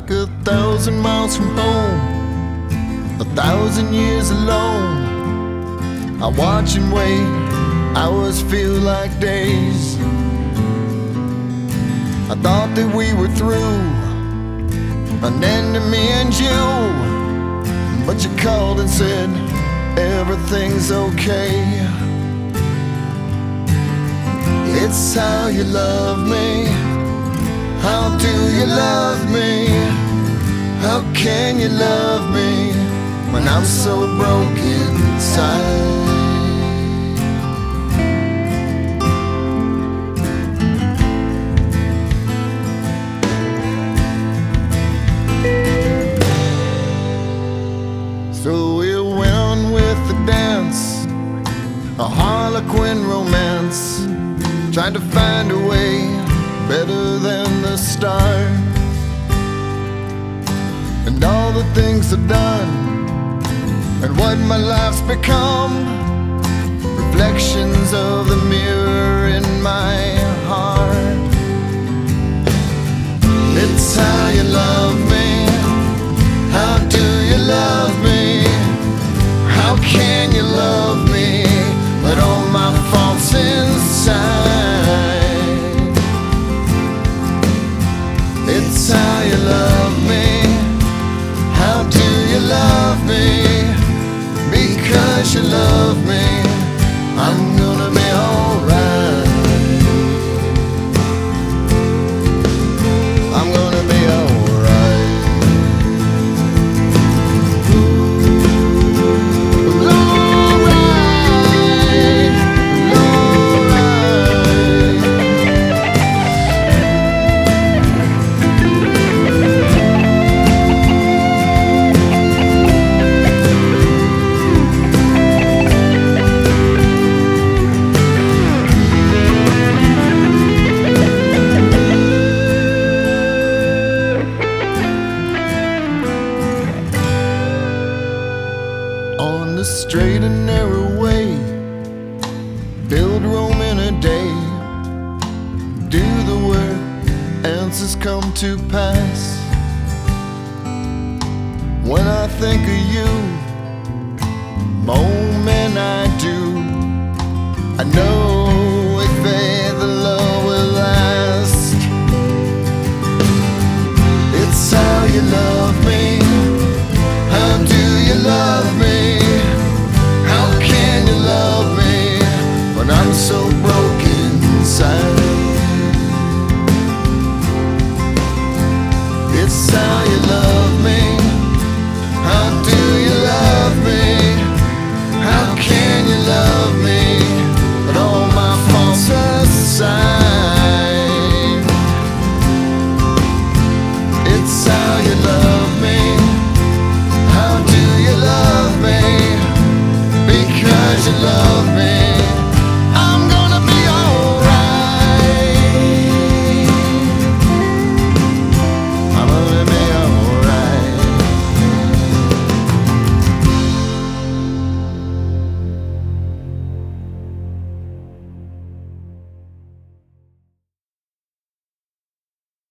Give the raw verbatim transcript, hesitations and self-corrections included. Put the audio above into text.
like a thousand miles from home, a thousand years alone. I watch and wait, hours feel like days. I thought that we were through, an end to me and you, but you called and said everything's okay. It's how you love me. How do you love me? How can you love me when I'm so broken inside? So we went on with the dance, a harlequin romance, trying to find a way better than the start. And all the things I've done and what my life's become, reflections of the mirror in my heart. It's how you love me. How do you love me? How can you love me with all my faults inside? It's how you love me. How do you love me? Because you love me, I'm gonna be alright. I'm gonna be alright. On the straight and narrow way, build Rome in a day. Do the work, answers come to pass. When I think of you,